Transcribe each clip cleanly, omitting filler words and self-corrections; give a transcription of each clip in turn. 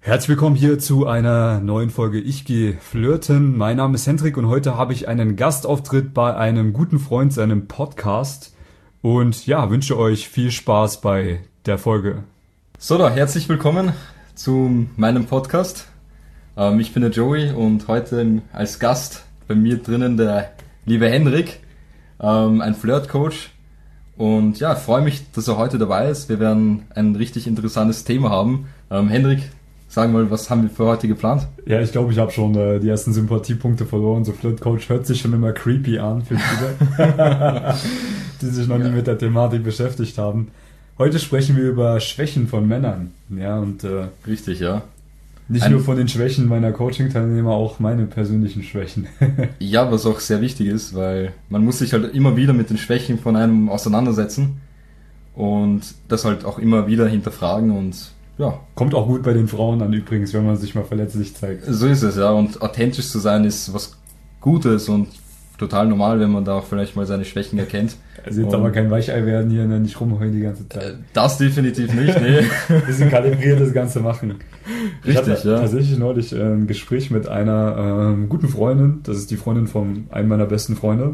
Herzlich willkommen hier zu einer neuen Folge Ich gehe flirten. Mein Name ist Hendrik und heute habe ich einen Gastauftritt bei einem guten Freund, seinem Podcast. Und ja, wünsche euch viel Spaß bei der Folge. So, da herzlich willkommen zu meinem Podcast. Ich bin der Joey und heute als Gast bei mir drinnen der liebe Hendrik, ein Flirt-Coach. Und ja, freue mich, dass er heute dabei ist. Wir werden ein richtig interessantes Thema haben. Hendrik, sag mal, was haben wir für heute geplant? Ja, ich glaube, ich habe schon die ersten Sympathiepunkte verloren. So Flirt-Coach hört sich schon immer creepy an für viele, die sich noch nie mit der Thematik beschäftigt haben. Heute sprechen wir über Schwächen von Männern. Ja, und richtig, ja. Nicht nur von den Schwächen meiner Coaching-Teilnehmer, auch meine persönlichen Schwächen. Ja, was auch sehr wichtig ist, weil man muss sich halt immer wieder mit den Schwächen von einem auseinandersetzen und das halt auch immer wieder hinterfragen und ja. Kommt auch gut bei den Frauen an übrigens, wenn man sich mal verletzlich zeigt. So ist es, ja. Und authentisch zu sein ist was Gutes und total normal, wenn man da auch vielleicht mal seine Schwächen erkennt. Also jetzt aber kein Weichei werden hier, nicht rumheulen die ganze Zeit. Das definitiv nicht, nee. Bisschen kalibriert das Ganze machen. Richtig, ich hatte tatsächlich neulich ein Gespräch mit einer guten Freundin. Das ist die Freundin von einem meiner besten Freunde.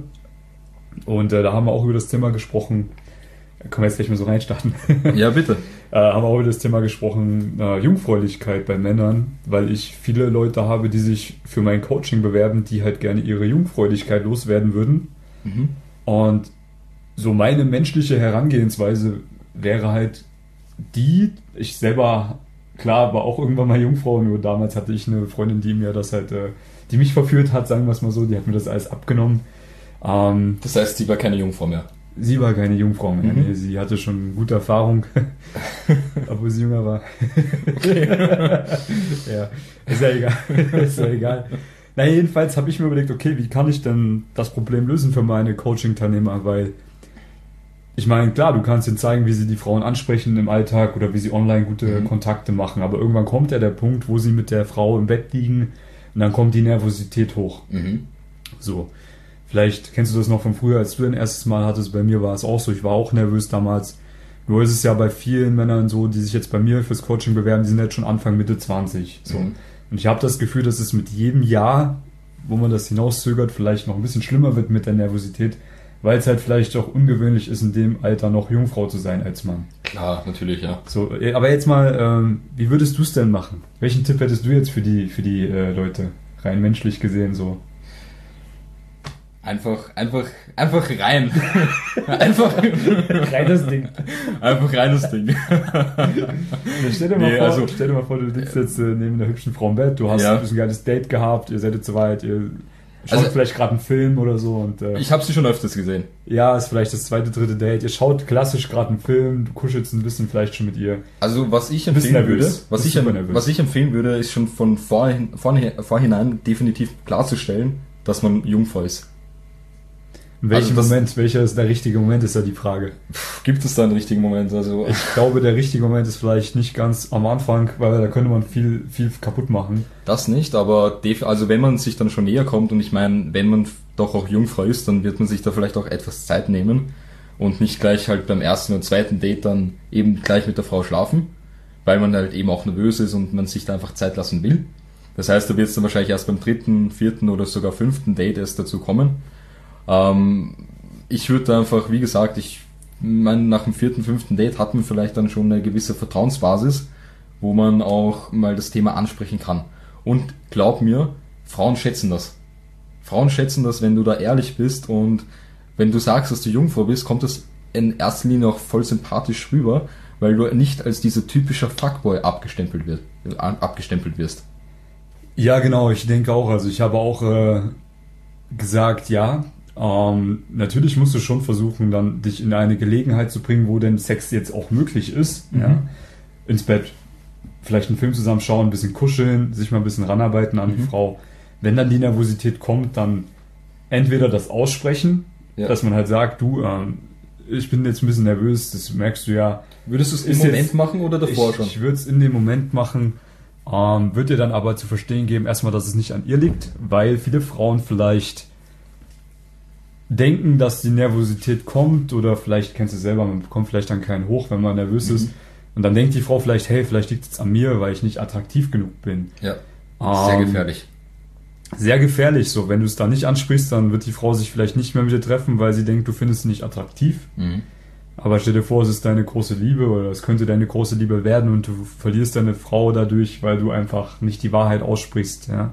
Und da haben wir auch über das Thema gesprochen. Da können wir jetzt gleich mal so reinstarten. Ja, bitte. Haben wir auch über das Thema gesprochen, Jungfräulichkeit bei Männern, weil ich viele Leute habe, die sich für mein Coaching bewerben, die halt gerne ihre Jungfräulichkeit loswerden würden. Mhm. Und so meine menschliche Herangehensweise wäre halt ich selber, klar, war auch irgendwann mal Jungfrau, nur damals hatte ich eine Freundin, die mir das halt, die mich verführt hat, sagen wir es mal so, die hat mir das alles abgenommen. Das heißt, sie war keine Jungfrau mehr? Sie war keine Jungfrau mehr, nee, sie hatte schon gute Erfahrung, obwohl sie jünger war. Okay. Ja, ist ja egal. Na, jedenfalls habe ich mir überlegt, okay, wie kann ich denn das Problem lösen für meine Coaching-Teilnehmer, weil ich meine, klar, du kannst ihnen zeigen, wie sie die Frauen ansprechen im Alltag oder wie sie online gute Kontakte machen, aber irgendwann kommt ja der Punkt, wo sie mit der Frau im Bett liegen und dann kommt die Nervosität hoch. Mhm. So. Vielleicht kennst du das noch von früher, als du dein erstes Mal hattest. Bei mir war es auch so. Ich war auch nervös damals. Nur ist es ja bei vielen Männern so, die sich jetzt bei mir fürs Coaching bewerben, die sind jetzt schon Anfang, Mitte 20. So. Mhm. Und ich habe das Gefühl, dass es mit jedem Jahr, wo man das hinauszögert, vielleicht noch ein bisschen schlimmer wird mit der Nervosität, weil es halt vielleicht auch ungewöhnlich ist, in dem Alter noch Jungfrau zu sein als Mann. Klar, natürlich, ja. So, aber jetzt mal, wie würdest du es denn machen? Welchen Tipp hättest du jetzt für die Leute, rein menschlich gesehen so? Einfach rein. Einfach rein das Ding. Einfach rein das Ding. Stell dir mal vor, du liegst jetzt neben einer hübschen Frau im Bett, du hast ein geiles Date gehabt, ihr seid jetzt soweit, ihr schaut vielleicht gerade einen Film oder so. Und ich habe sie schon öfters gesehen. Ja, ist vielleicht das zweite, dritte Date. Ihr schaut klassisch gerade einen Film, du kuschelst ein bisschen vielleicht schon mit ihr. Also was ich empfehlen würde, ist schon von vorhinein definitiv klarzustellen, dass man jungfrau ist. In welchem Moment? Welcher ist der richtige Moment, ist ja die Frage. Gibt es da einen richtigen Moment? Also ich glaube, der richtige Moment ist vielleicht nicht ganz am Anfang, weil da könnte man viel kaputt machen. Das nicht, aber also wenn man sich dann schon näher kommt und ich meine, wenn man doch auch Jungfrau ist, dann wird man sich da vielleicht auch etwas Zeit nehmen und nicht gleich halt beim ersten und zweiten Date dann eben gleich mit der Frau schlafen, weil man halt eben auch nervös ist und man sich da einfach Zeit lassen will. Das heißt, da wird es dann wahrscheinlich erst beim dritten, vierten oder sogar fünften Date erst dazu kommen. Ich würde einfach, wie gesagt, nach dem vierten, fünften Date hat man vielleicht dann schon eine gewisse Vertrauensbasis, wo man auch mal das Thema ansprechen kann. Und glaub mir, Frauen schätzen das. Frauen schätzen das, wenn du da ehrlich bist und wenn du sagst, dass du Jungfrau bist, kommt das in erster Linie auch voll sympathisch rüber, weil du nicht als dieser typischer Fuckboy abgestempelt wirst. Ja, genau, ich denke auch. Also ich habe auch gesagt, ja, natürlich musst du schon versuchen, dann dich in eine Gelegenheit zu bringen, wo denn Sex jetzt auch möglich ist. Mhm. Ja? Ins Bett, vielleicht einen Film zusammen schauen, ein bisschen kuscheln, sich mal ein bisschen ranarbeiten an die Frau. Wenn dann die Nervosität kommt, dann entweder das aussprechen, dass man halt sagt, du, ich bin jetzt ein bisschen nervös, das merkst du ja. Würdest du es im Moment machen oder davor schon? Ich würde es in dem Moment machen, würde dir dann aber zu verstehen geben, erstmal, dass es nicht an ihr liegt, weil viele Frauen vielleicht denken, dass die Nervosität kommt oder vielleicht kennst du selber, man bekommt vielleicht dann keinen hoch, wenn man nervös ist, Und dann denkt die Frau vielleicht, hey, vielleicht liegt es an mir, weil ich nicht attraktiv genug bin. Ja, sehr gefährlich. Sehr gefährlich, so. Wenn du es da nicht ansprichst, dann wird die Frau sich vielleicht nicht mehr mit dir treffen, weil sie denkt, du findest sie nicht attraktiv. Mhm. Aber stell dir vor, es ist deine große Liebe oder es könnte deine große Liebe werden und du verlierst deine Frau dadurch, weil du einfach nicht die Wahrheit aussprichst, ja.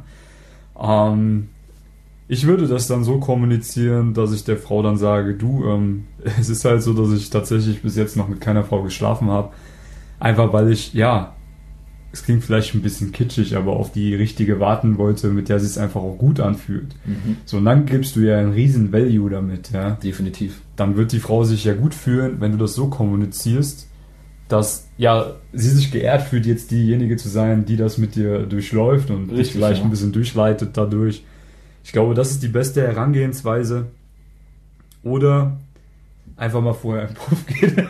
Ich würde das dann so kommunizieren, dass ich der Frau dann sage, du, es ist halt so, dass ich tatsächlich bis jetzt noch mit keiner Frau geschlafen habe. Einfach weil ich, ja, es klingt vielleicht ein bisschen kitschig, aber auf die richtige warten wollte, mit der sich es einfach auch gut anfühlt. Mhm. So, und dann gibst du ja einen riesen Value damit, ja. Definitiv. Dann wird die Frau sich ja gut fühlen, wenn du das so kommunizierst, dass, ja, sie sich geehrt fühlt, jetzt diejenige zu sein, die das mit dir durchläuft und dich vielleicht ein bisschen durchleitet dadurch. Ich glaube, das ist die beste Herangehensweise. Oder einfach mal vorher im Puff gehen.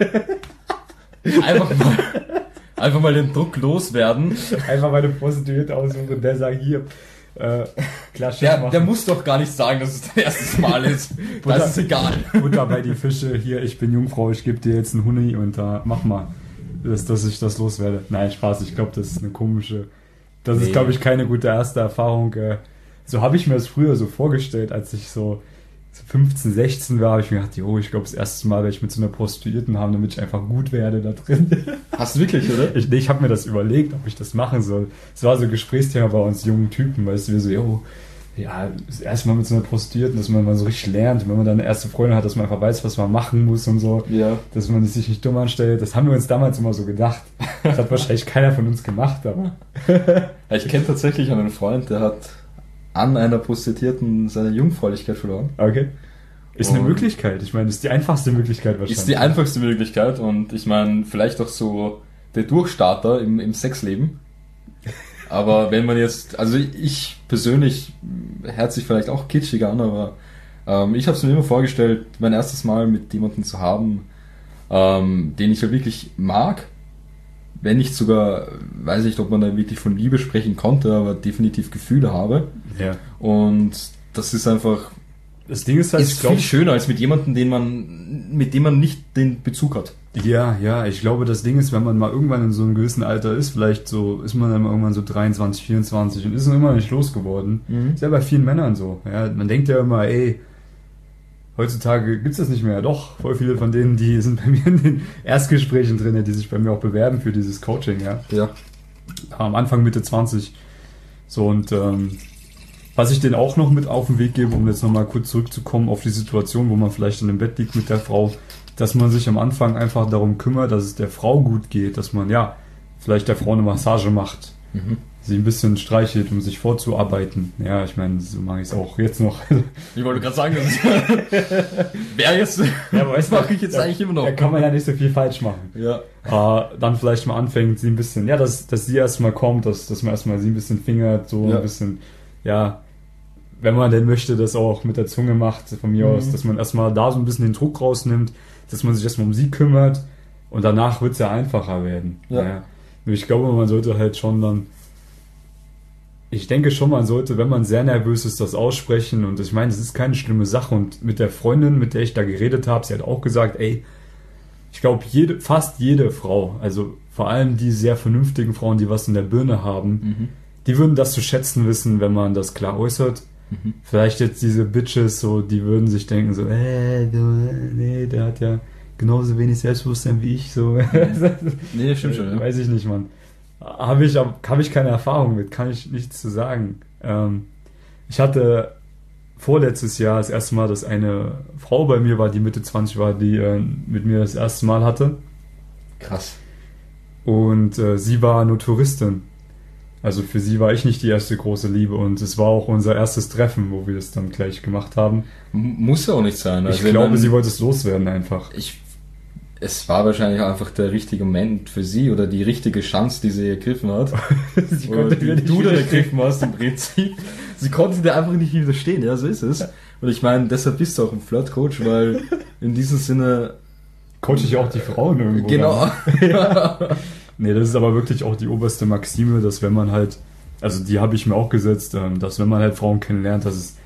Einfach mal den Druck loswerden. Einfach mal eine Prostituierte aussuchen und der sagt, hier, klar, der muss doch gar nicht sagen, dass es dein erstes Mal ist. Das ist egal. Butter bei die Fische, hier, ich bin Jungfrau, ich gebe dir jetzt einen Huni und mach mal, dass ich das loswerde. Nein, Spaß, ich glaube, das ist eine komische, ist, glaube ich, keine gute erste Erfahrung. So habe ich mir das früher so vorgestellt, als ich so 15, 16 war, habe ich mir gedacht, jo, ich glaube, das erste Mal werde ich mit so einer Prostituierten haben, damit ich einfach gut werde da drin. Hast du wirklich, oder? Ich habe mir das überlegt, ob ich das machen soll. Es war so ein Gesprächsthema bei uns jungen Typen, weißt du, wir so, jo, ja, das erste Mal mit so einer Prostituierten, dass man mal so richtig lernt, wenn man dann eine erste Freundin hat, dass man einfach weiß, was man machen muss und so, ja. Dass man sich nicht dumm anstellt. Das haben wir uns damals immer so gedacht. Das hat wahrscheinlich keiner von uns gemacht, aber... Ja, ich kenne tatsächlich einen Freund, der hat an einer Prostituierten seine Jungfräulichkeit verloren. Okay. Ist eine Möglichkeit. Ich meine, das ist die einfachste Möglichkeit wahrscheinlich. Ist die einfachste Möglichkeit und ich meine, vielleicht auch so der Durchstarter im Sexleben. Aber wenn man jetzt, also ich persönlich, hört sich vielleicht auch kitschig an, aber ich habe es mir immer vorgestellt, mein erstes Mal mit jemandem zu haben, den ich ja wirklich mag. Wenn nicht sogar, weiß ich nicht, ob man da wirklich von Liebe sprechen konnte, aber definitiv Gefühle habe. Ja. Und das ist einfach, das Ding ist halt, ist viel schöner als mit jemandem, mit dem man nicht den Bezug hat. Ja, ich glaube, das Ding ist, wenn man mal irgendwann in so einem gewissen Alter ist, vielleicht so, ist man dann mal irgendwann so 23, 24 und ist noch immer nicht losgeworden. Mhm. Ist ja bei vielen Männern so. Ja, man denkt ja immer, ey, heutzutage gibt's das nicht mehr. Doch, voll viele von denen, die sind bei mir in den Erstgesprächen drin, die sich bei mir auch bewerben für dieses Coaching, ja. Ja. Am Anfang Mitte 20. So, und was ich denen auch noch mit auf den Weg gebe, um jetzt nochmal kurz zurückzukommen auf die Situation, wo man vielleicht in dem Bett liegt mit der Frau, dass man sich am Anfang einfach darum kümmert, dass es der Frau gut geht, dass man, ja, vielleicht der Frau eine Massage macht, sie ein bisschen streichelt, um sich vorzuarbeiten. Ja, ich meine, so mache ich es auch jetzt noch. Ich wollte gerade sagen, das mache ich jetzt eigentlich immer noch. Da kann man ja nicht so viel falsch machen. Ja. Dann vielleicht mal anfängt, sie ein bisschen, ja, dass sie erstmal kommt, dass man erstmal sie ein bisschen fingert, so ein bisschen, ja, wenn man denn möchte, das auch mit der Zunge macht, von mir aus, dass man erstmal da so ein bisschen den Druck rausnimmt, dass man sich erstmal um sie kümmert und danach wird es ja einfacher werden. Ja. Nur ich glaube, man sollte halt schon dann, ich denke schon, man sollte, wenn man sehr nervös ist, das aussprechen und ich meine, es ist keine schlimme Sache und mit der Freundin, mit der ich da geredet habe, sie hat auch gesagt, ey, ich glaube, fast jede Frau, also vor allem die sehr vernünftigen Frauen, die was in der Birne haben, die würden das zu schätzen wissen, wenn man das klar äußert. Vielleicht jetzt diese Bitches, so, die würden sich denken, so, nee, der hat ja genauso wenig Selbstbewusstsein wie ich, so. Nee, stimmt schon, ja. Weiß ich nicht, Mann. Habe ich keine Erfahrung mit, kann ich nichts zu sagen. Ich hatte vorletztes Jahr das erste Mal, dass eine Frau bei mir war, die Mitte 20 war, die mit mir das erste Mal hatte. Krass. Und sie war nur Touristin. Also für sie war ich nicht die erste große Liebe und es war auch unser erstes Treffen, wo wir das dann gleich gemacht haben. Muss ja auch nicht sein. Also ich glaube, sie wollte es loswerden einfach. Es war wahrscheinlich einfach der richtige Moment für sie oder die richtige Chance, die sie ergriffen hat. Oder die du dann ergriffen hast im Prinzip. Sie konnte dir einfach nicht widerstehen, ja, so ist es. Und ich meine, deshalb bist du auch ein Flirt-Coach, weil in diesem Sinne... Coach ich auch die Frauen irgendwo. Genau. Nee, das ist aber wirklich auch die oberste Maxime, dass wenn man halt, also die habe ich mir auch gesetzt, dass wenn man halt Frauen kennenlernt, dass es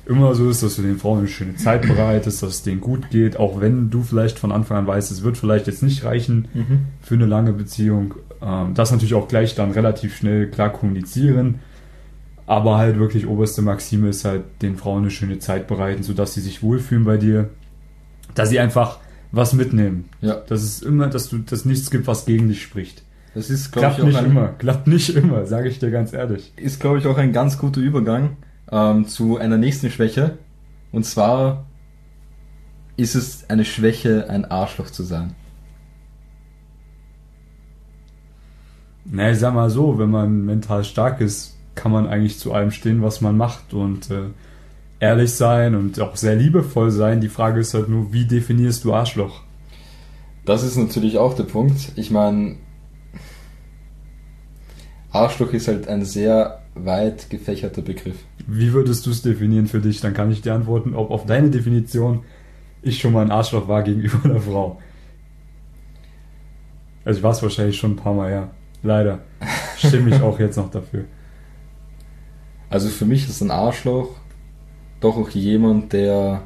immer so ist, dass du den Frauen eine schöne Zeit bereitest, dass es denen gut geht, auch wenn du vielleicht von Anfang an weißt, es wird vielleicht jetzt nicht reichen für eine lange Beziehung. Das natürlich auch gleich dann relativ schnell klar kommunizieren, aber halt wirklich oberste Maxime ist halt, den Frauen eine schöne Zeit bereiten, sodass sie sich wohlfühlen bei dir, dass sie einfach was mitnehmen. Ja. Das ist immer, dass nichts gibt, was gegen dich spricht. Das ist, klappt nicht immer, sage ich dir ganz ehrlich. Ist, glaube ich, auch ein ganz guter Übergang zu einer nächsten Schwäche. Und zwar ist es eine Schwäche, ein Arschloch zu sein. Na, ich sag mal so, wenn man mental stark ist, kann man eigentlich zu allem stehen, was man macht und ehrlich sein und auch sehr liebevoll sein. Die Frage ist halt nur, wie definierst du Arschloch? Das ist natürlich auch der Punkt. Ich meine, Arschloch ist halt ein sehr weit gefächerter Begriff. Wie würdest du es definieren für dich? Dann kann ich dir antworten, ob auf deine Definition ich schon mal ein Arschloch war gegenüber einer Frau. Also ich war es wahrscheinlich schon ein paar Mal, ja. Leider. Stimme ich auch jetzt noch dafür. Also für mich ist ein Arschloch doch auch jemand, der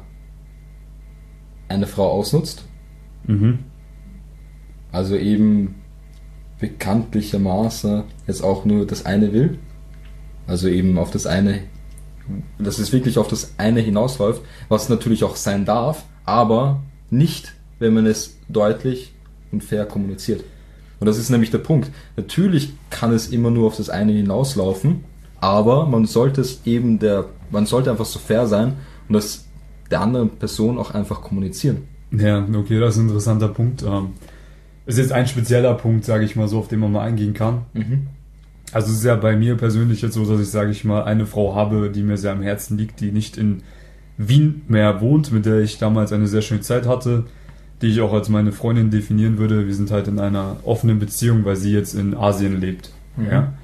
eine Frau ausnutzt. Mhm. Also eben bekanntlichermaßen jetzt auch nur das eine will. Also eben auf das eine, dass es wirklich auf das eine hinausläuft, was natürlich auch sein darf, aber nicht, wenn man es deutlich und fair kommuniziert. Und das ist nämlich der Punkt. Natürlich kann es immer nur auf das eine hinauslaufen, aber man sollte einfach so fair sein und das der anderen Person auch einfach kommunizieren. Ja, okay, das ist ein interessanter Punkt. Ist jetzt ein spezieller Punkt, sage ich mal so, auf den man mal eingehen kann. Mhm. Also es ist ja bei mir persönlich jetzt so, dass ich, sage ich mal, eine Frau habe, die mir sehr am Herzen liegt, die nicht in Wien mehr wohnt, mit der ich damals eine sehr schöne Zeit hatte, die ich auch als meine Freundin definieren würde. Wir sind halt in einer offenen Beziehung, weil sie jetzt in Asien lebt. Mhm. Ja?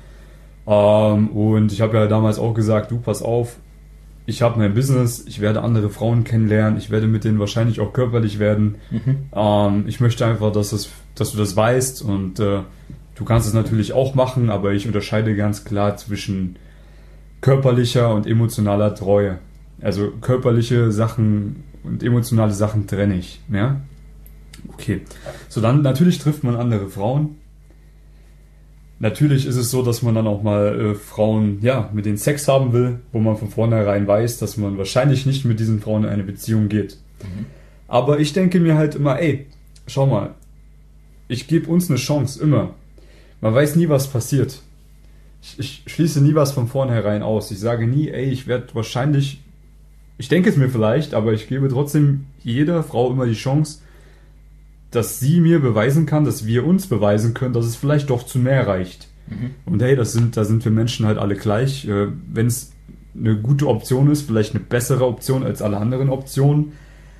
Und ich habe ja damals auch gesagt, du, pass auf, ich habe mein Business, ich werde andere Frauen kennenlernen, ich werde mit denen wahrscheinlich auch körperlich werden. Ich möchte einfach, dass du das weißt und du kannst es natürlich auch machen, aber ich unterscheide ganz klar zwischen körperlicher und emotionaler Treue. Also körperliche Sachen und emotionale Sachen trenne ich. Ja? Okay. So, dann natürlich trifft man andere Frauen. Natürlich ist es so, dass man dann auch mal Frauen, ja, mit denen Sex haben will, wo man von vornherein weiß, dass man wahrscheinlich nicht mit diesen Frauen in eine Beziehung geht. Mhm. Aber ich denke mir halt immer, ey, schau mal, ich gebe uns eine Chance, immer. Man weiß nie, was passiert. Ich schließe nie was von vornherein aus. Ich sage nie, ey, ich werde wahrscheinlich, ich denke es mir vielleicht, aber ich gebe trotzdem jeder Frau immer die Chance, dass sie mir beweisen kann, dass wir uns beweisen können, dass es vielleicht doch zu mehr reicht. Mhm. Und hey, da sind wir Menschen halt alle gleich. Wenn es eine gute Option ist, vielleicht eine bessere Option als alle anderen Optionen,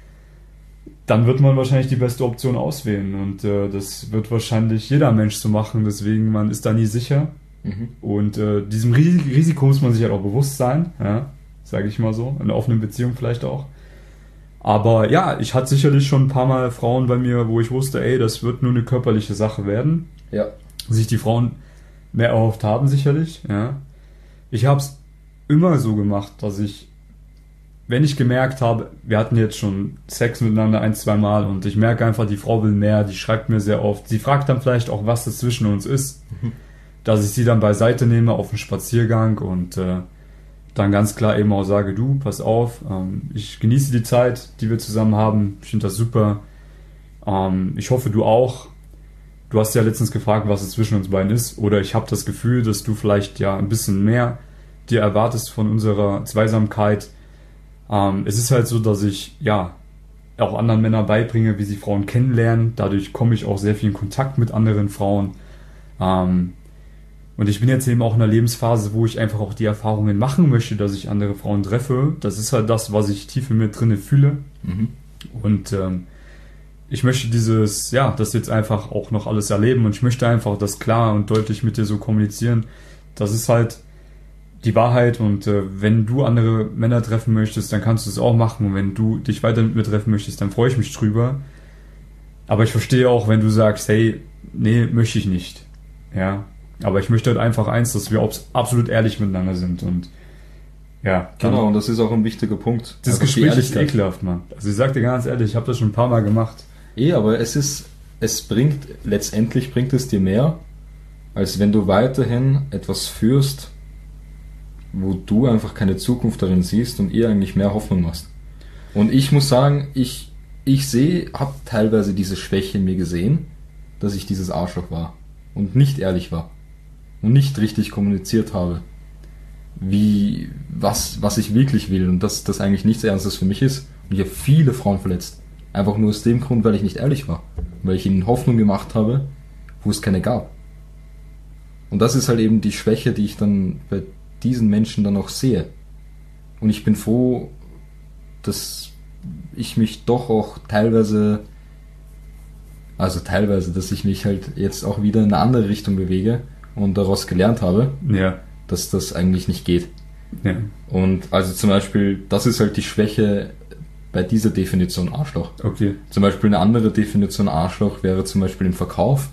dann wird man wahrscheinlich die beste Option auswählen. Und das wird wahrscheinlich jeder Mensch so machen. Deswegen, man ist da nie sicher. Mhm. Und diesem Risiko muss man sich halt auch bewusst sein. Ja, sage ich mal so. In einer offenen Beziehung vielleicht auch. Aber ja, ich hatte sicherlich schon ein paar Mal Frauen bei mir, wo ich wusste, ey, das wird nur eine körperliche Sache werden. Ja. Sich die Frauen mehr erhofft haben, sicherlich. Ja. Ich habe es immer so gemacht, dass ich, wenn ich gemerkt habe, wir hatten jetzt schon Sex miteinander 1-2 Mal und ich merke einfach, die Frau will mehr, die schreibt mir sehr oft. Sie fragt dann vielleicht auch, was das zwischen uns ist. Mhm. Dass ich sie dann beiseite nehme auf einen Spaziergang und dann ganz klar eben auch sage, du, pass auf, ich genieße die Zeit, die wir zusammen haben, ich finde das super, ich hoffe, du auch. Du hast ja letztens gefragt, was es zwischen uns beiden ist, oder ich habe das Gefühl, dass du vielleicht ja ein bisschen mehr dir erwartest von unserer Zweisamkeit. Es ist halt so, dass ich ja auch anderen Männern beibringe, wie sie Frauen kennenlernen, dadurch komme ich auch sehr viel in Kontakt mit anderen Frauen. Und ich bin jetzt eben auch in einer Lebensphase, wo ich einfach auch die Erfahrungen machen möchte, dass ich andere Frauen treffe. Das ist halt das, was ich tief in mir drinne fühle. Mhm. Und ich möchte das jetzt einfach auch noch alles erleben und ich möchte einfach das klar und deutlich mit dir so kommunizieren. Das ist halt die Wahrheit und wenn du andere Männer treffen möchtest, dann kannst du es auch machen und wenn du dich weiter mit mir treffen möchtest, dann freue ich mich drüber. Aber ich verstehe auch, wenn du sagst, hey, nee, möchte ich nicht. Ja. Aber ich möchte halt einfach eins, dass wir absolut ehrlich miteinander sind und Ja, Genau, und das ist auch ein wichtiger Punkt. Das Einfach die Gespräch ist Ehrlichkeit. ekelhaft, Mann. Also ich sag dir ganz ehrlich, ich habe das schon ein paar Mal gemacht. Aber letztendlich bringt es dir mehr, als wenn du weiterhin etwas führst, wo du einfach keine Zukunft darin siehst und ihr eigentlich mehr Hoffnung machst. Und ich muss sagen, ich habe teilweise diese Schwäche in mir gesehen, dass ich dieses Arschloch war und nicht ehrlich war und nicht richtig kommuniziert habe, was ich wirklich will und dass das eigentlich nichts Ernstes für mich ist. Und ich habe viele Frauen verletzt. Einfach nur aus dem Grund, weil ich nicht ehrlich war. Weil ich ihnen Hoffnung gemacht habe, wo es keine gab. Und das ist halt eben die Schwäche, die ich dann bei diesen Menschen dann auch sehe. Und ich bin froh, dass ich mich doch auch teilweise, dass ich mich halt jetzt auch wieder in eine andere Richtung bewege und daraus gelernt habe, Ja. dass das eigentlich nicht geht. Ja. Und also zum Beispiel, das ist halt die Schwäche bei dieser Definition Arschloch. Okay. Zum Beispiel eine andere Definition Arschloch wäre zum Beispiel im Verkauf,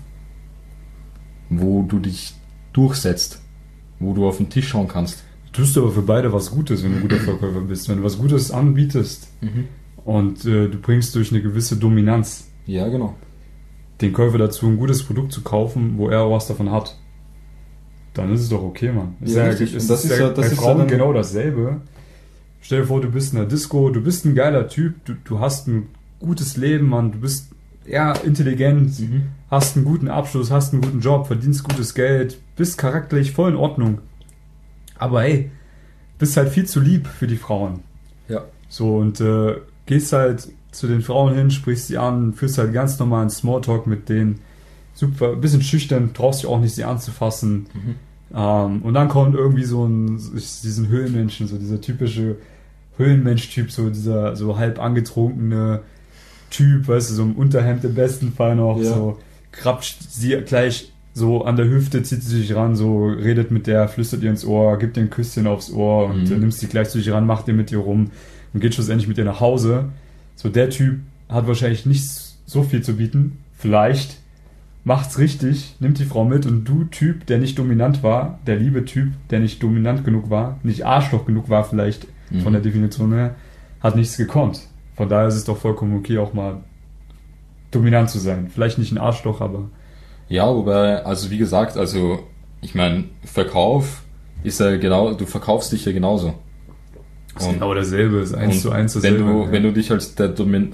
wo du dich durchsetzt, wo du auf den Tisch schauen kannst. Tust du aber für beide was Gutes, wenn du ein guter Verkäufer bist. Wenn du was Gutes anbietest und du bringst durch eine gewisse Dominanz Ja, genau. den Käufer dazu, ein gutes Produkt zu kaufen, wo er auch was davon hat, dann ist es doch okay, Mann. Ja, richtig. Es Und das ist ist ja ja- das bei ist Frauen ja dann- genau dasselbe. Stell dir vor, du bist in einer Disco, du bist ein geiler Typ, du hast ein gutes Leben, Mann, du bist intelligent, hast einen guten Abschluss, hast einen guten Job, verdienst gutes Geld, bist charakterlich voll in Ordnung. Aber hey, bist halt viel zu lieb für die Frauen. Ja. So, und gehst halt zu den Frauen hin, sprichst sie an, führst halt ganz normalen Smalltalk mit denen. Super, ein bisschen schüchtern, traust dich auch nicht, sie anzufassen. Und dann kommt irgendwie diesen Höhlenmenschen, so dieser typische Höhlenmensch-Typ, so dieser so halb angetrunkene Typ, weißt du, so im Unterhemd im besten Fall noch, Ja. so krapscht sie gleich so an der Hüfte, zieht sie sich ran, so redet mit der, flüstert ihr ins Ohr, gibt ihr ein Küsschen aufs Ohr und nimmst sie gleich zu sich ran, macht ihr mit ihr rum und geht schlussendlich mit ihr nach Hause. So, der Typ hat wahrscheinlich nicht so viel zu bieten. Vielleicht macht's richtig, nimmt die Frau mit und du Typ, der nicht dominant war, der liebe Typ, der nicht dominant genug war, nicht Arschloch genug war vielleicht von der Definition her, hat nichts gekonnt. Von daher ist es doch vollkommen okay, auch mal dominant zu sein. Vielleicht nicht ein Arschloch, aber Ja, wobei, also wie gesagt, also ich meine, Verkauf ist ja genau, du verkaufst dich ja genauso. ist genau dasselbe, ist eins zu eins wenn dasselbe. wenn du dich als der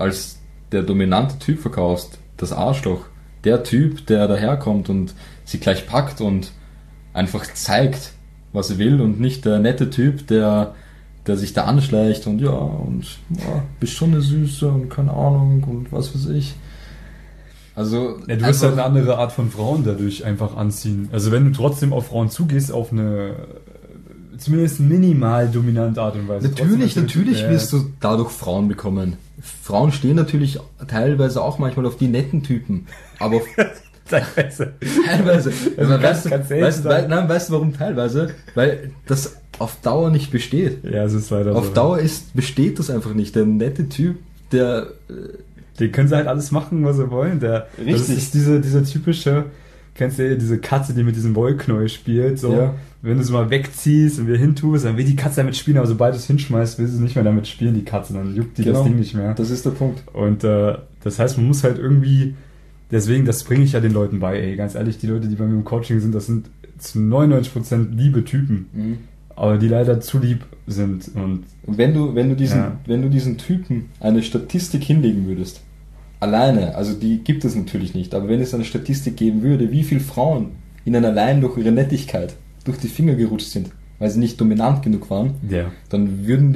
dominante Typ verkaufst, das Arschloch, der Typ, der daherkommt und sie gleich packt und einfach zeigt, was er will und nicht der nette Typ, der sich da anschleicht und bist schon eine Süße und keine Ahnung und was weiß ich. Also Ja, du wirst halt eine andere Art von Frauen dadurch einfach anziehen. Also wenn du trotzdem auf Frauen zugehst, auf eine zumindest minimal dominante Art und Weise. Natürlich wirst du dadurch Frauen bekommen. Frauen stehen natürlich teilweise auch manchmal auf die netten Typen, aber Teilweise. teilweise. Also Weißt du warum teilweise? Weil das auf Dauer nicht besteht. Ja, es ist leider Auf so. Dauer besteht das einfach nicht. Der nette Typ, der Die können sie halt alles machen, was sie wollen. Das Richtig. ist dieser typische, kennst du diese Katze, die mit diesem Wollknäuel spielt, so. Ja. Wenn du es mal wegziehst und wieder hintust, dann will die Katze damit spielen, aber sobald du es hinschmeißt, will sie nicht mehr damit spielen, die Katze, dann juckt die das Ding nicht mehr. Das ist der Punkt. Und das heißt, man muss halt irgendwie, deswegen, das bringe ich ja den Leuten bei, ey, ganz ehrlich, die Leute, die bei mir im Coaching sind, das sind zu 99% liebe Typen, aber die leider zu lieb sind. Und Wenn du diesen Typen eine Statistik hinlegen würdest, alleine, also die gibt es natürlich nicht, aber wenn es eine Statistik geben würde, wie viele Frauen ihnen allein durch ihre Nettigkeit durch die Finger gerutscht sind, weil sie nicht dominant genug waren, ja, dann würden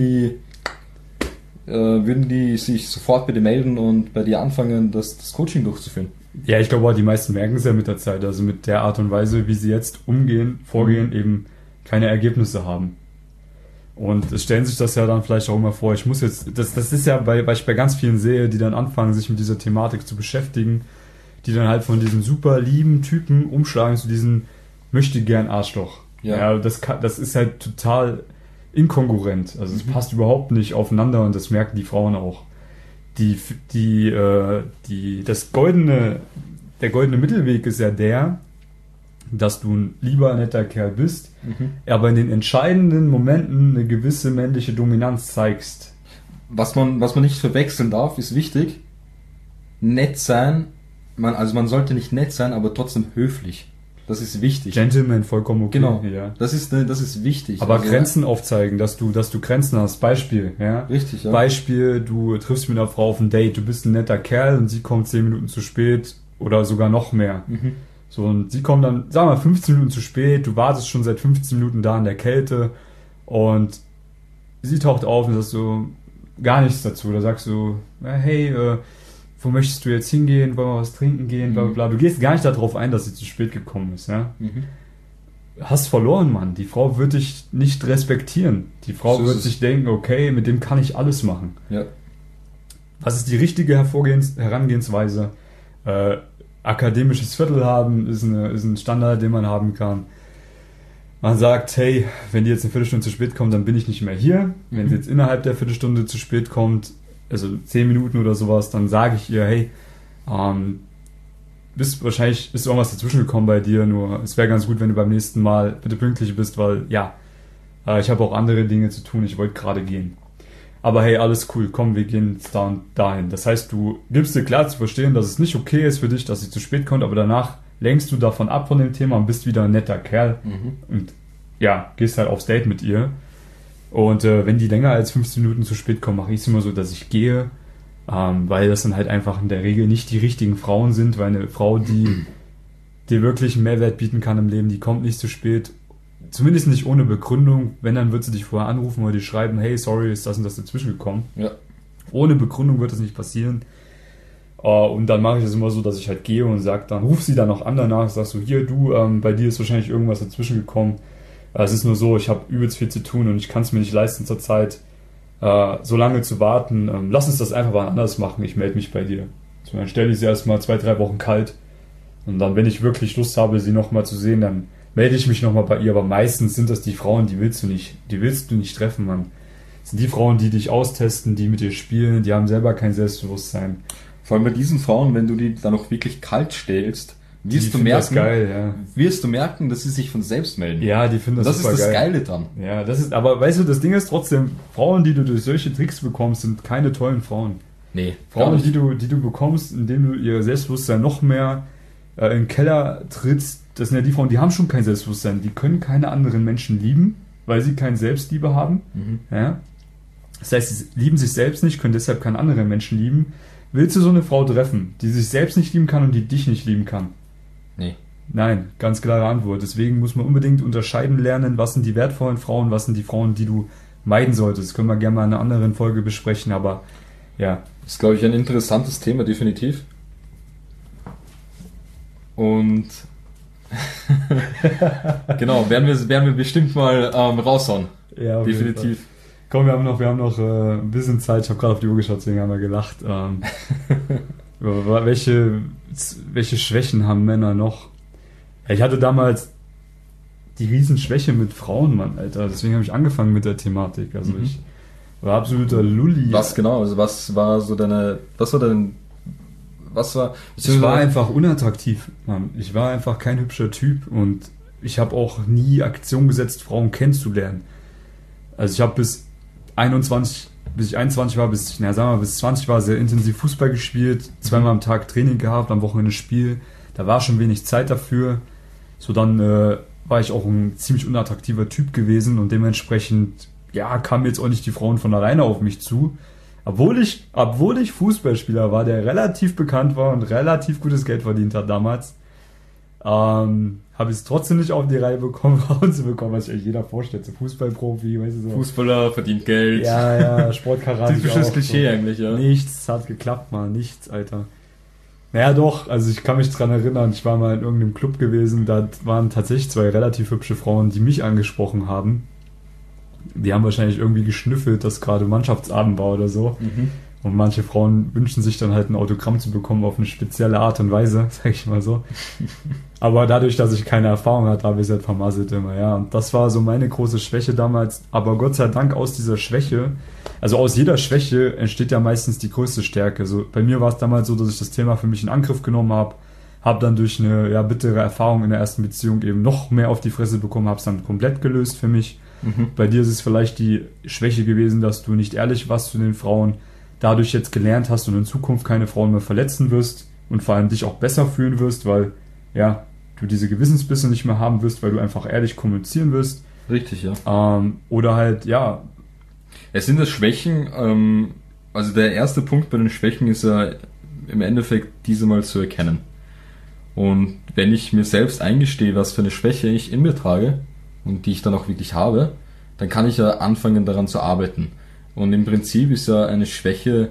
die sich sofort bei dir melden und bei dir anfangen, das Coaching durchzuführen. ja, ich glaube auch, die meisten merken es ja mit der Zeit, also mit der Art und Weise, wie sie jetzt vorgehen, eben keine Ergebnisse haben. Und es stellen sich das ja dann vielleicht auch immer vor, ich muss jetzt, das ist ja, weil ich bei ganz vielen sehe, die dann anfangen, sich mit dieser Thematik zu beschäftigen, die dann halt von diesen super lieben Typen umschlagen zu diesen möchte gern Arschloch. Ja. Das ist halt total inkongruent. Also es passt überhaupt nicht aufeinander und das merken die Frauen auch. Der goldene Mittelweg ist ja der, dass du ein lieber, netter Kerl bist, aber in den entscheidenden Momenten eine gewisse männliche Dominanz zeigst. Was man nicht verwechseln darf, ist wichtig. Nett sein, man sollte nicht nett sein, aber trotzdem höflich. Das ist wichtig. Gentleman, vollkommen okay. Genau, ja. das ist wichtig. Aber also, Grenzen aufzeigen, dass du Grenzen hast. Beispiel, ja. Richtig, ja. Beispiel, du triffst mit einer Frau auf ein Date, du bist ein netter Kerl und sie kommt 10 Minuten zu spät oder sogar noch mehr. So, und sie kommt dann, sagen wir mal, 15 Minuten zu spät, du wartest schon seit 15 Minuten da in der Kälte und sie taucht auf und sagst so gar nichts dazu. Da sagst du, hey, wo möchtest du jetzt hingehen? Wollen wir was trinken gehen? Bla, bla, bla. Du gehst gar nicht darauf ein, dass sie zu spät gekommen ist. Ja? Hast verloren, Mann. Die Frau wird dich nicht respektieren. Die Frau wird sich denken, okay, mit dem kann ich alles machen. Ja. Was ist die richtige Herangehensweise? Akademisches Viertel haben ist ein Standard, den man haben kann. Man sagt, hey, wenn die jetzt eine Viertelstunde zu spät kommt, dann bin ich nicht mehr hier. Wenn sie jetzt innerhalb der Viertelstunde zu spät kommt, also 10 Minuten oder sowas, dann sage ich ihr, hey, wahrscheinlich ist irgendwas dazwischen gekommen bei dir, nur es wäre ganz gut, wenn du beim nächsten Mal bitte pünktlich bist, weil ich habe auch andere Dinge zu tun, ich wollte gerade gehen. Aber hey, alles cool, komm, wir gehen jetzt da und dahin. Das heißt, du gibst dir klar zu verstehen, dass es nicht okay ist für dich, dass sie zu spät kommt, aber danach lenkst du davon ab von dem Thema und bist wieder ein netter Kerl und gehst halt aufs Date mit ihr. Und wenn die länger als 15 Minuten zu spät kommen, mache ich es immer so, dass ich gehe, weil das dann halt einfach in der Regel nicht die richtigen Frauen sind, weil eine Frau, die dir wirklich einen Mehrwert bieten kann im Leben, die kommt nicht zu spät, zumindest nicht ohne Begründung. Wenn, dann wird sie dich vorher anrufen oder die schreiben, hey, sorry, ist das und das dazwischen gekommen. Ja. Ohne Begründung wird das nicht passieren. Und dann mache ich das immer so, dass ich halt gehe und ruf sie dann noch an danach, sagst du, hier, du, bei dir ist wahrscheinlich irgendwas dazwischen gekommen. Es ist nur so, ich habe übelst viel zu tun und ich kann es mir nicht leisten zurzeit, so lange zu warten. Lass uns das einfach mal anders machen, ich melde mich bei dir. So, dann stelle ich sie erstmal 2-3 Wochen kalt und dann, wenn ich wirklich Lust habe, sie nochmal zu sehen, dann melde ich mich nochmal bei ihr. Aber meistens sind das die Frauen, die willst du nicht treffen, Mann. Das sind die Frauen, die dich austesten, die mit dir spielen, die haben selber kein Selbstbewusstsein. Vor allem bei diesen Frauen, wenn du die dann auch wirklich kalt stellst, wirst du merken, dass sie sich von selbst melden. Ja, die finden das super geil. Das ist das Geile dran. Ja, aber weißt du, das Ding ist trotzdem, Frauen, die du durch solche Tricks bekommst, sind keine tollen Frauen. Nee. Frauen, die du bekommst, indem du ihr Selbstbewusstsein noch mehr in den Keller trittst, das sind ja die Frauen, die haben schon kein Selbstbewusstsein, die können keine anderen Menschen lieben, weil sie keine Selbstliebe haben. Ja? Das heißt, sie lieben sich selbst nicht, können deshalb keine anderen Menschen lieben. Willst du so eine Frau treffen, die sich selbst nicht lieben kann und die dich nicht lieben kann? Nee. Nein, ganz klare Antwort. Deswegen muss man unbedingt unterscheiden lernen, was sind die wertvollen Frauen, was sind die Frauen, die du meiden solltest. Das können wir gerne mal in einer anderen Folge besprechen, aber ja. Das ist, glaube ich, ein interessantes Thema, definitiv. Und genau, werden wir bestimmt mal raushauen. Ja, definitiv. Komm, wir haben noch ein bisschen Zeit. Ich habe gerade auf die Uhr geschaut, deswegen haben wir gelacht. Welche Schwächen haben Männer noch? Ja, ich hatte damals die Riesenschwäche mit Frauen, Mann, Alter. Deswegen habe ich angefangen mit der Thematik. Also ich war absoluter Lulli. Was genau? Also ich war einfach unattraktiv, Mann. Ich war einfach kein hübscher Typ und ich habe auch nie Aktion gesetzt, Frauen kennenzulernen. Also ich habe bis ich 21 war, bis 20 war, sehr intensiv Fußball gespielt, 2-mal am Tag Training gehabt, am Wochenende Spiel. Da war schon wenig Zeit dafür. So, dann war ich auch ein ziemlich unattraktiver Typ gewesen und dementsprechend, kamen jetzt auch nicht die Frauen von alleine auf mich zu. Obwohl ich Fußballspieler war, der relativ bekannt war und relativ gutes Geld verdient hat damals, habe ich es trotzdem nicht auf die Reihe bekommen, Frauen zu bekommen, was sich eigentlich jeder vorstellt. So Fußballprofi, weißt du so. Fußballer, verdient Geld. Ja, Sportkarate. Typisches Klischee so. Eigentlich, ja. Nichts hat geklappt, Mann, nichts, Alter. Naja, doch, also ich kann mich dran erinnern, ich war mal in irgendeinem Club gewesen, da waren tatsächlich 2 relativ hübsche Frauen, die mich angesprochen haben. Die haben wahrscheinlich irgendwie geschnüffelt, dass gerade Mannschaftsabend war oder so. Und manche Frauen wünschen sich dann halt ein Autogramm zu bekommen auf eine spezielle Art und Weise, sag ich mal so. Aber dadurch, dass ich keine Erfahrung hatte, habe ich es halt vermasselt immer, ja. Und das war so meine große Schwäche damals. Aber Gott sei Dank aus dieser Schwäche, also aus jeder Schwäche entsteht ja meistens die größte Stärke. So, bei mir war es damals so, dass ich das Thema für mich in Angriff genommen habe habe dann durch eine bittere Erfahrung in der ersten Beziehung eben noch mehr auf die Fresse bekommen, habe es dann komplett gelöst für mich. Bei dir ist es vielleicht die Schwäche gewesen, dass du nicht ehrlich warst zu den Frauen, dadurch jetzt gelernt hast und in Zukunft keine Frauen mehr verletzen wirst und vor allem dich auch besser fühlen wirst, weil du diese Gewissensbisse nicht mehr haben wirst, weil du einfach ehrlich kommunizieren wirst. Richtig, ja. Oder halt, Es sind das Schwächen, also der erste Punkt bei den Schwächen ist ja im Endeffekt diese mal zu erkennen. Und wenn ich mir selbst eingestehe, was für eine Schwäche ich in mir trage und die ich dann auch wirklich habe, dann kann ich ja anfangen daran zu arbeiten. Und im Prinzip ist ja eine Schwäche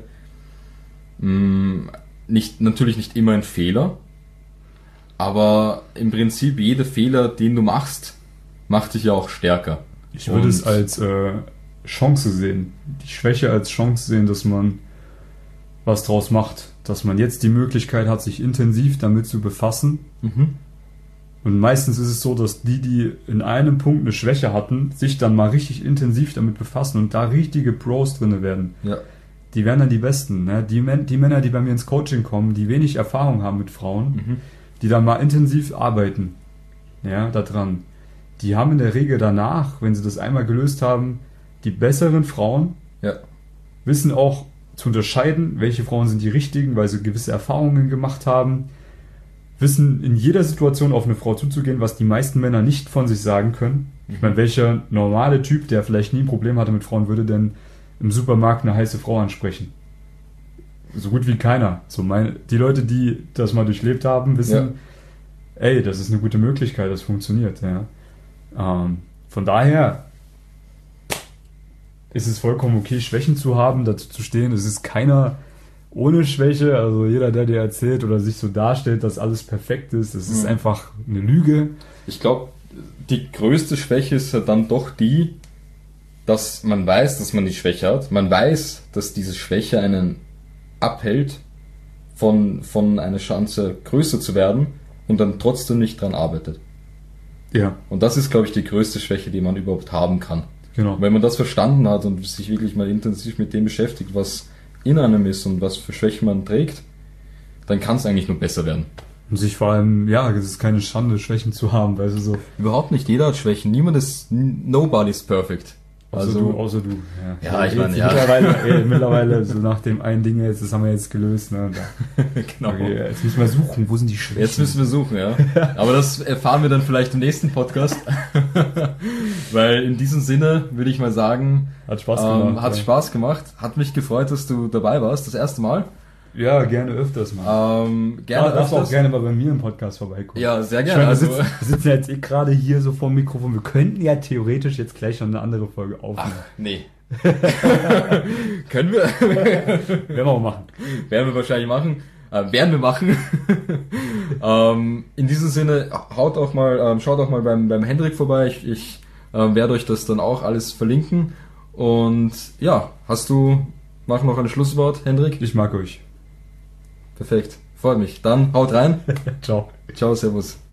natürlich nicht immer ein Fehler, aber im Prinzip jeder Fehler, den du machst, macht dich ja auch stärker. Ich würde es als Chance sehen, die Schwäche als Chance sehen, dass man was draus macht, dass man jetzt die Möglichkeit hat, sich intensiv damit zu befassen. Und meistens ist es so, dass die in einem Punkt eine Schwäche hatten, sich dann mal richtig intensiv damit befassen und da richtige Pros drin werden. Ja. Die werden dann die Besten. Ne? Die Männer, die bei mir ins Coaching kommen, die wenig Erfahrung haben mit Frauen, die dann mal intensiv arbeiten, daran. Die haben in der Regel danach, wenn sie das einmal gelöst haben, die besseren Frauen, wissen auch zu unterscheiden, welche Frauen sind die richtigen, weil sie gewisse Erfahrungen gemacht haben, wissen in jeder Situation auf eine Frau zuzugehen, was die meisten Männer nicht von sich sagen können. Ich meine, welcher normale Typ, der vielleicht nie ein Problem hatte mit Frauen, würde denn im Supermarkt eine heiße Frau ansprechen? So gut wie keiner. Die Leute, die das mal durchlebt haben, wissen, das ist eine gute Möglichkeit, das funktioniert. Von daher ist es vollkommen okay, Schwächen zu haben, dazu zu stehen. Es ist keiner ohne Schwäche. Also jeder, der dir erzählt oder sich so darstellt, dass alles perfekt ist, das ist einfach eine Lüge. Ich glaube, die größte Schwäche ist ja dann doch die, dass man weiß, dass man die Schwäche hat. Man weiß, dass diese Schwäche einen abhält, von einer Chance größer zu werden und dann trotzdem nicht dran arbeitet. Ja. Und das ist, glaube ich, die größte Schwäche, die man überhaupt haben kann. Genau. Wenn man das verstanden hat und sich wirklich mal intensiv mit dem beschäftigt, was in einem ist und was für Schwächen man trägt, dann kann es eigentlich nur besser werden. Und sich vor allem, es ist keine Schande, Schwächen zu haben, weißt du so. Überhaupt nicht, jeder hat Schwächen, nobody's perfect. Außer du. Ja, ich meine, Mittlerweile, so nach dem einen Ding jetzt, das haben wir jetzt gelöst. Ne? Genau. Okay, jetzt müssen wir suchen, wo sind die Schwächen? Jetzt müssen wir suchen, ja. Aber das erfahren wir dann vielleicht im nächsten Podcast. Weil in diesem Sinne würde ich mal sagen, hat Spaß gemacht. Hat Spaß gemacht. Hat mich gefreut, dass du dabei warst, das erste Mal. Ja, gerne öfters mal. Gerne darfst du auch gerne mal bei mir im Podcast vorbeikommen. Ja, sehr gerne. Wir sitzen ja jetzt gerade hier so vor dem Mikrofon. Wir könnten ja theoretisch jetzt gleich noch eine andere Folge aufnehmen. Ach, nee. Können wir? Werden wir auch machen. Werden wir wahrscheinlich machen. Werden wir machen. In diesem Sinne, schaut auch mal beim Hendrik vorbei. Ich werde euch das dann auch alles verlinken. Und ja, mach noch ein Schlusswort, Hendrik? Ich mag euch. Perfekt, freut mich. Dann haut rein. Ciao. Ciao, servus.